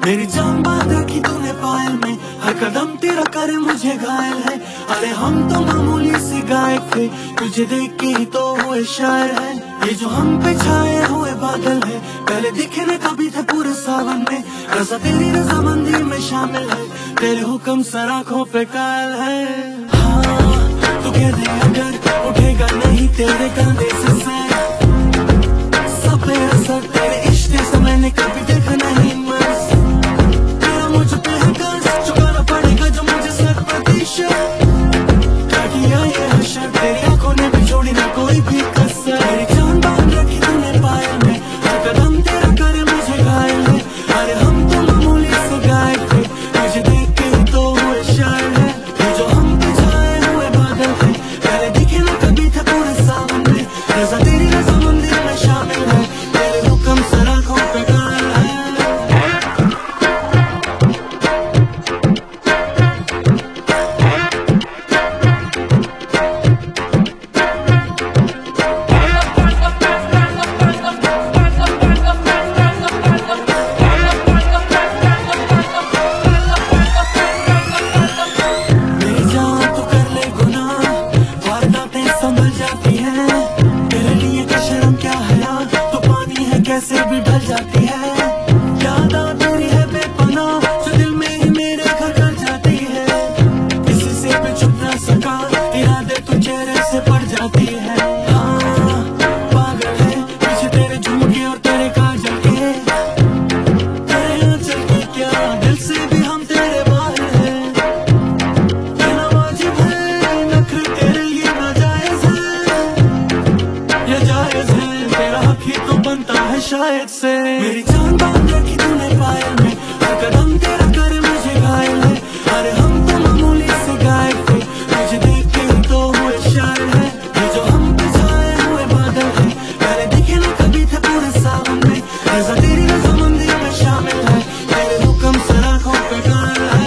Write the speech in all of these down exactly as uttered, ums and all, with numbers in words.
मेरी जान बांध रखी तूने पायल में, हर कदम तेरा करे मुझे घायल है। अरे हम तो मामूली से गायक थे, तुझे देख के ही तो हुए शायर है। ये जो हम पे छाए हुए बादल है, पहले दिखे न कभी थे पूरे सावन में। रज़ा तेरी रज़ामंदी में शामिल है, तेरे हुक्म सर आँखों पे कायल है। हाँ तू कह दे अगर उठेगा नहीं तेरे कंधे से सर, सब पे असर तेरे इश्क से मैंने कभी देखा नहीं मस। तेरा मुझ पे है कर्ज, चुकाना पड़ेगा जो मुझे सर प्रतिशत। क्या किया ये हशर, तेरी आंखों ने भी छोड़ी ना कोई भी कसर। मेरी जान बांध रखी तूने पायल में, हर कदम तेरा करे मुझे घायल है। अरे हम तो मामूली से गायक थे, तुझे देख के ही तो हुए शायर है। ये जो हम पे छाए हुए बादल है, पहले दिखे ना कभी थे पूरे सावन में। रज़ा तेरी रज़ामंदी में शामिल है, तेरे हुक्म सर आँखों पे कायल है। मेरी जान तू कर ले गुनाह, वारदातें संभल जाती हैं। तेरे लिए क्या शर्म क्या हया, तो पानी है कैसे भी ढल जाती है। याद आ तेरी है बेपनाह, जो दिल में ही मेरे घर कर जाती है। किसी से भी छुप ना सका, इरादे तू चेहरे से पड़ जाती है। हाँ पागल है पीछे तेरे झुमके और तेरे काजल के, तेरे आंचल के क्या दिल से भी हम तेरे बाहर है। तेरा वाजिब है नखरे तेरे लिए नाजायज है, ये जायज है तेरा हक ही तो बनता है शायद से। मेरी जान बांध रखी तूने पायल में, हर कदम तेरा करे मुझे घायल है। अरे हम तो मामूली से गायक थे, तुझे देख के ही तो हुए शायर है। ये जो हम पे छाए हुए बादल है, पहले दिखे ना कभी थे पूरे सावन में। रज़ा तेरी रज़ामंदी में शामिल है, तेरे हुक्म सर आँखों पे कायल है।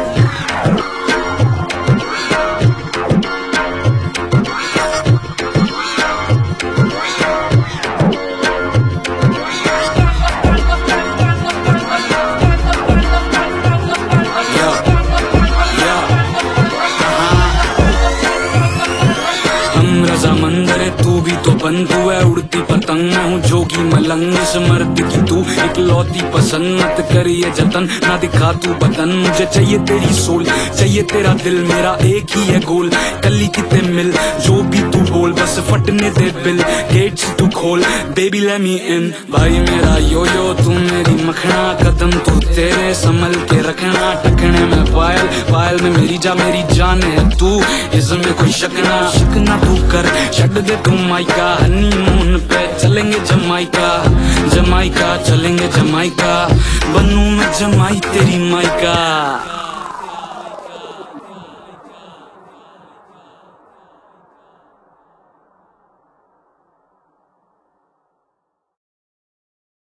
हम रज़ामंद है तू भी तो बन, तू है उड़ती पतंग, मैं हूँ जोगी मलंग। इस मर्द की तू इकलौती पसंद, मत कर ये जतन ना दिखा तू बदन। मुझे चाहिए तेरी सोल, चाहिए तेरा दिल, मेरा एक ही है गोल। कली कितने मिल जो भी तू बोल, बस फटने दे बिल, गेट्स तू खोल बेबी लेट मी इन। भाई मेरा यो यो तू मेरी मखना, कदम तू तेरे संभल के रखना। टखने में पायल, पायल में मेरी जा, मेरी जान है तू, इसमें कोई शक ना। शक ना तू कर, छड़ दे तू माइका, हनीमून पे चलेंगे जमाइका। जमाइका चलेंगे जमाइका, बनूं मैं जमाई तेरी माइका।